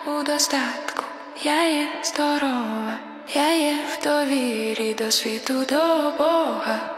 у достатку, я є здорова, я є в довірі до світу, до Бога.